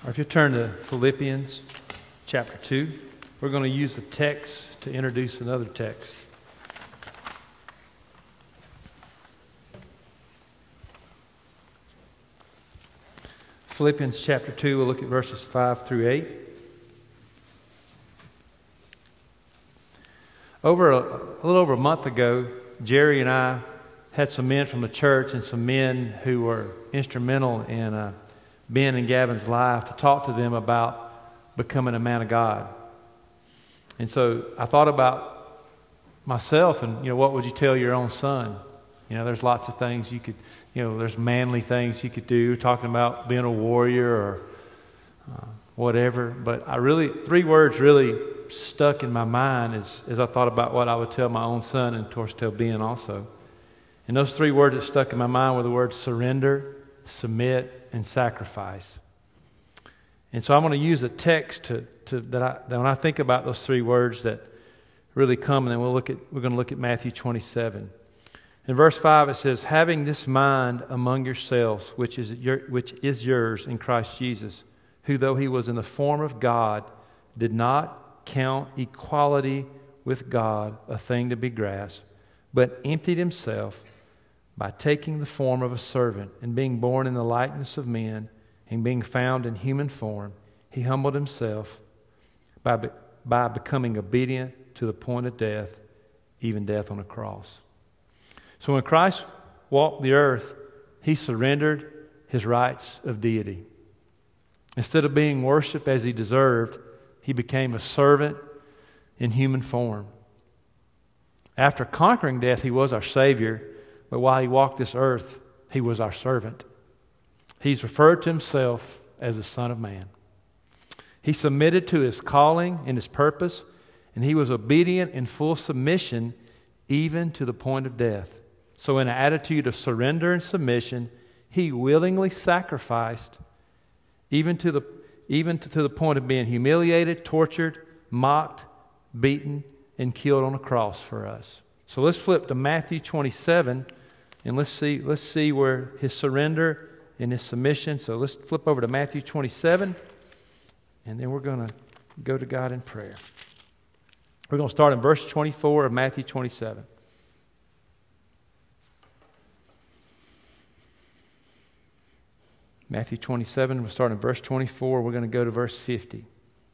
Or if you turn to Philippians chapter 2, we're going to use the text to introduce another text. Philippians chapter 2, we'll look at verses 5 through 8. A little over a month ago, Jerry and I had some men from the church and some men who were instrumental in Ben and Gavin's life to talk to them about becoming a man of God. And so I thought about myself and, what would you tell your own son? There's lots of things you could, there's manly things you could do, talking about being a warrior or whatever. But three words really stuck in my mind as I thought about what I would tell my own son and, of course, tell Ben also. And those three words that stuck in my mind were the words surrender, submit, and sacrifice. And so I'm going to use a text that when I think about those three words that really come, and then we're going to look at Matthew 27. In verse 5 it says, "Having this mind among yourselves, which is yours in Christ Jesus, who though he was in the form of God, did not count equality with God a thing to be grasped, but emptied himself by taking the form of a servant, and being born in the likeness of men, and being found in human form, he humbled himself by becoming obedient to the point of death, even death on a cross." So when Christ walked the earth, he surrendered his rights of deity. Instead of being worshipped as he deserved, he became a servant in human form. After conquering death, he was our Savior. But while he walked this earth, he was our servant. He's referred to himself as the Son of Man. He submitted to his calling and his purpose, and he was obedient in full submission, even to the point of death. So in an attitude of surrender and submission, he willingly sacrificed, even to the point of being humiliated, tortured, mocked, beaten, and killed on a cross for us. So let's flip to Matthew 27. And let's see where his surrender and his submission. So let's flip over to Matthew 27, and then we're going to go to God in prayer. We're going to start in verse 24 of Matthew 27. Matthew 27, we'll start in verse 24. We're going to go to verse 50.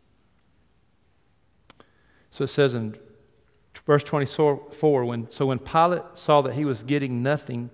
So it says in verse 24, when Pilate saw that he was gaining nothing,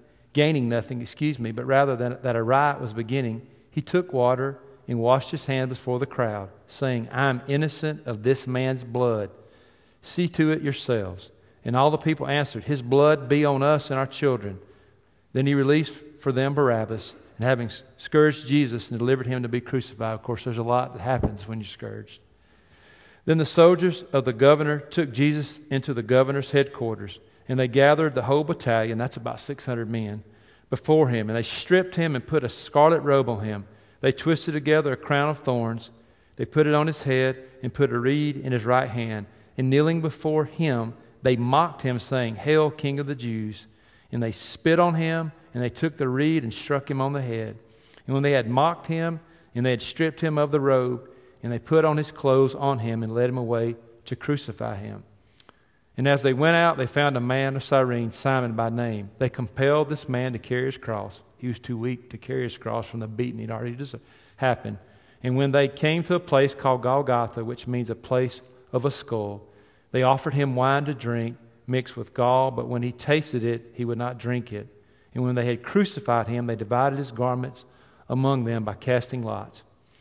but rather that a riot was beginning, he took water and washed his hands before the crowd, saying, "I am innocent of this man's blood. See to it yourselves." And all the people answered, "His blood be on us and our children." Then he released for them Barabbas, and having scourged Jesus and delivered him to be crucified. Of course, there's a lot that happens when you're scourged. Then the soldiers of the governor took Jesus into the governor's headquarters, and they gathered the whole battalion, that's about 600 men, before him. And they stripped him and put a scarlet robe on him. They twisted together a crown of thorns. They put it on his head and put a reed in his right hand. And kneeling before him, they mocked him, saying, "Hail, King of the Jews!" And they spit on him, and they took the reed and struck him on the head. And when they had mocked him, and they had stripped him of the robe, and they put on his clothes on him and led him away to crucify him. And as they went out, they found a man of Cyrene, Simon by name. They compelled this man to carry his cross. He was too weak to carry his cross from the beating he'd already just happened. And when they came to a place called Golgotha, which means a place of a skull, they offered him wine to drink, mixed with gall, but when he tasted it, he would not drink it. And when they had crucified him, they divided his garments among them by casting lots.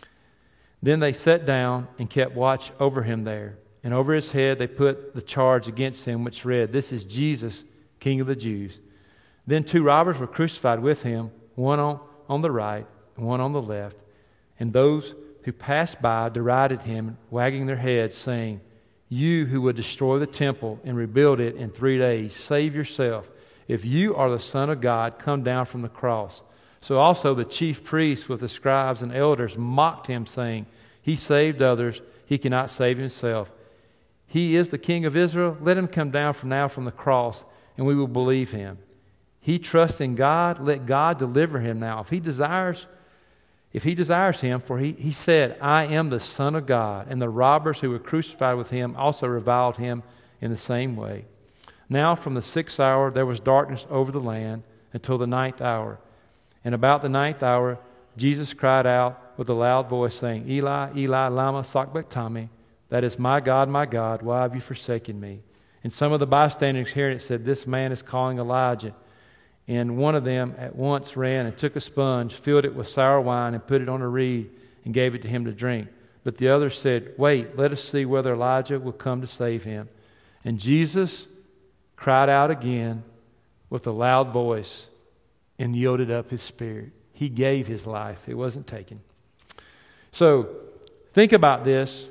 Then they sat down and kept watch over him there. And over his head they put the charge against him, which read, "This is Jesus, King of the Jews." Then 2 robbers were crucified with him, one on the right and one on the left. And those who passed by derided him, wagging their heads, saying, "You who would destroy the temple and rebuild it in 3 days, save yourself. If you are the Son of God, come down from the cross." So also the chief priests with the scribes and elders mocked him, saying, "He saved others, he cannot save himself. He is the King of Israel. Let him come down from the cross, and we will believe him. He trusts in God. Let God deliver him now. If if he desires him, for he said, I am the Son of God. And the robbers who were crucified with him also reviled him in the same way. Now from the 6th hour there was darkness over the land until the 9th hour. And about the 9th hour Jesus cried out with a loud voice, saying, Eli, Eli, lama sabachthani, that is, my God, why have you forsaken me? And some of the bystanders hearing it said, this man is calling Elijah. And one of them at once ran and took a sponge, filled it with sour wine, and put it on a reed, and gave it to him to drink. But the others said, wait, let us see whether Elijah will come to save him. And Jesus cried out again with a loud voice and yielded up his spirit. He gave his life. It wasn't taken. So think about this.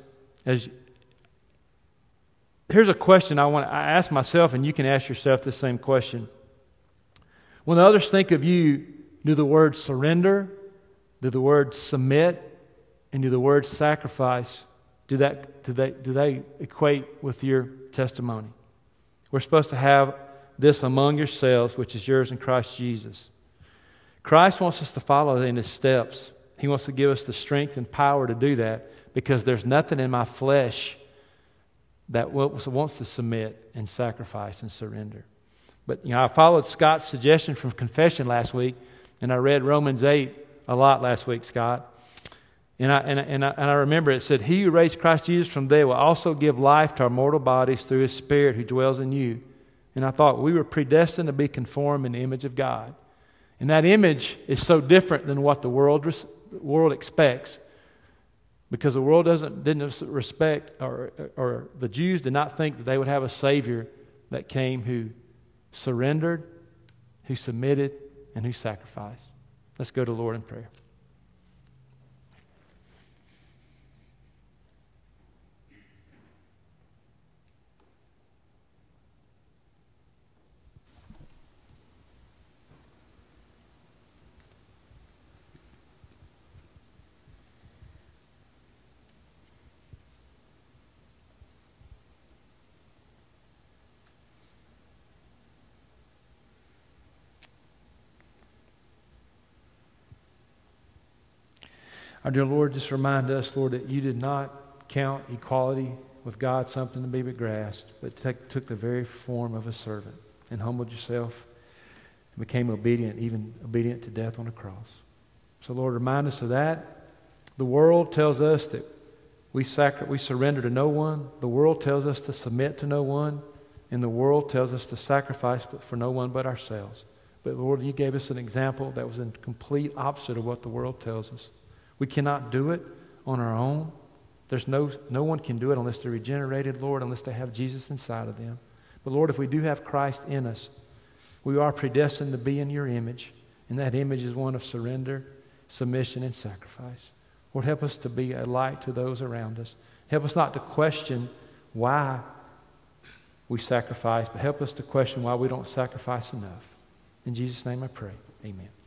Here's a question I ask myself, and you can ask yourself the same question. When others think of you, do the words surrender, do the words submit, and do the words sacrifice, do they equate with your testimony? We're supposed to have this among yourselves, which is yours in Christ Jesus. Christ wants us to follow in His steps. He wants to give us the strength and power to do that, because there's nothing in my flesh that wants to submit and sacrifice and surrender. But I followed Scott's suggestion from confession last week, and I read Romans 8 a lot last week, Scott. And I remember it said, He who raised Christ Jesus from the dead will also give life to our mortal bodies through His Spirit who dwells in you. And I thought we were predestined to be conformed in the image of God. And that image is so different than what the world expects, because the world didn't respect, or the Jews did not think that they would have a Savior that came who surrendered, who submitted, and who sacrificed. Let's go to the Lord in prayer. Our dear Lord, just remind us, Lord, that you did not count equality with God something to be grasped, but took the very form of a servant and humbled yourself and became obedient, even obedient to death on a cross. So, Lord, remind us of that. The world tells us that we surrender to no one. The world tells us to submit to no one. And the world tells us to sacrifice for no one but ourselves. But, Lord, you gave us an example that was in complete opposite of what the world tells us. We cannot do it on our own. There's no one can do it unless they're regenerated, Lord, unless they have Jesus inside of them. But Lord, if we do have Christ in us, we are predestined to be in your image. And that image is one of surrender, submission, and sacrifice. Lord, help us to be a light to those around us. Help us not to question why we sacrifice, but help us to question why we don't sacrifice enough. In Jesus' name I pray. Amen.